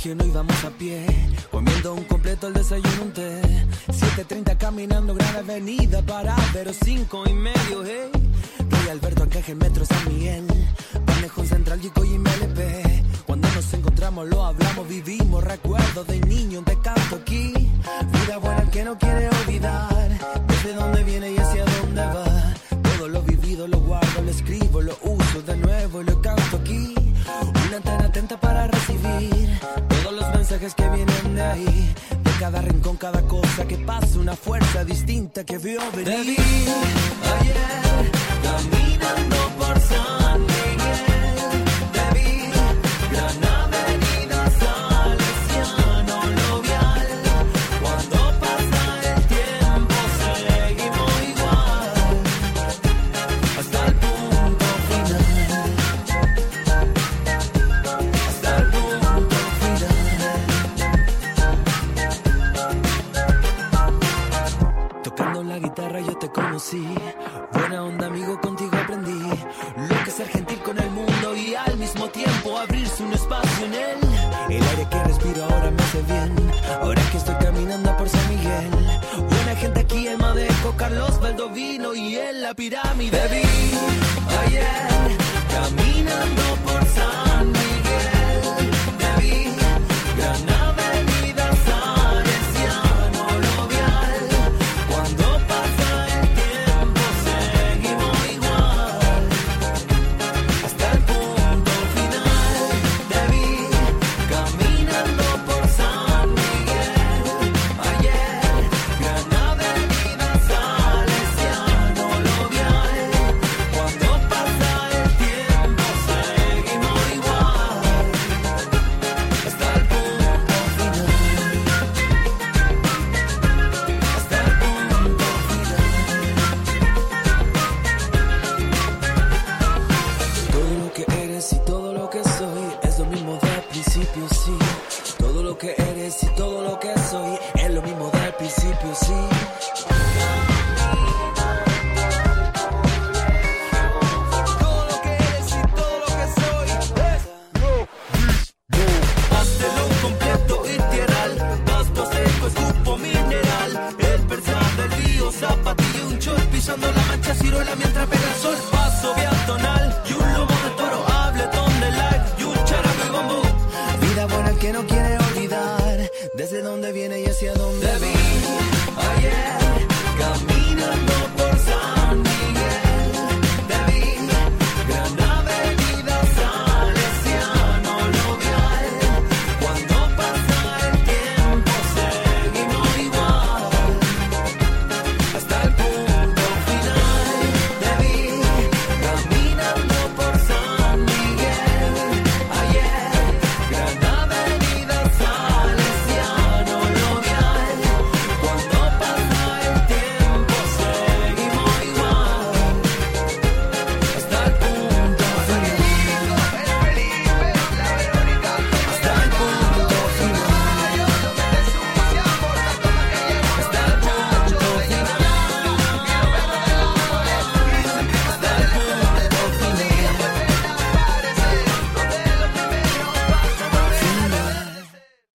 colegio no íbamos a pie, comiendo un completo, el desayuno, un té. 7:30 caminando Gran Avenida para Pero 5:30, hey. Rey Alberto, Arcángel, Metro, San Miguel, Manejo Central, Yico y MLP. Cuando nos encontramos lo hablamos, vivimos recuerdos de niño, te canto aquí. Vida buena el que no quiere olvidar, desde dónde viene y hacia dónde va. Todo lo vivido lo guardo, lo escribo, lo uso de nuevo y lo canto aquí. Una antena atenta para recibir todos los mensajes que vienen de ahí. De cada rincón, cada cosa que pasa, una fuerza distinta que vio venir. Te vi ayer caminando por San Miguel. Te vi Gran Avenida Salesiano Lovial. Cuando pasa el tiempo seguimos igual hasta el punto final. Hasta el punto final. Tocando la guitarra yo te conocí. Buena onda, amigo, contigo aprendí lo que es ser gentil con el mundo y al mismo tiempo abrirse un espacio en él. El aire que respiro ahora me hace bien, ahora que estoy caminando por San Miguel. Buena gente aquí, el Madeco, Carlos Valdovino y en la pirámide. Te vi ayer caminando por San Miguel. Te vi Gran Avenida Salesiano Lovial. Cuando pasa el tiempo seguimos igual hasta el punto final. Te vi caminando por San Miguel ayer. Gran Avenida Salesiano Lovial. Cuando pasa el tiempo seguimos igual hasta el punto final. Hasta el punto final. Todo lo que eres y todo lo que soy es lo mismo del principio, sí. Todo lo que eres y todo lo que soy es lo mismo del principio, sí. Todo lo que eres y todo lo que soy es Hazlo completo, integral, pasto seco, escupo mineral. El persa del río, zapatillo, un short, pisando la mancha, ciruela mientras pega el sol. Paso peatonal y un lomo de toro, habletón de live y un charango y bambú. Vida buena el que no quiere olvidar, desde dónde viene y hacia dónde va. Te vi ayer